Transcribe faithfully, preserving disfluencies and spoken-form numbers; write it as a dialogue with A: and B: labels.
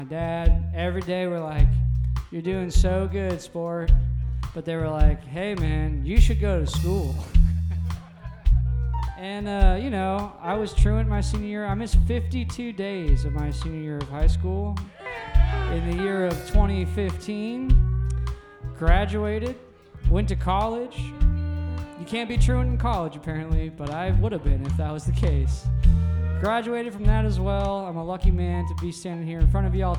A: My dad, every day we're like, you're doing so good, sport. But they were like, hey, man, you should go to school. And, uh, you know, I was truant my senior year. I missed fifty-two days of my senior year of high school. In the year of twenty fifteen, graduated, went to college. You can't be truant in college, apparently, but I would have been if that was the case. Graduated from that as well. I'm a lucky man to be standing here in front of y'all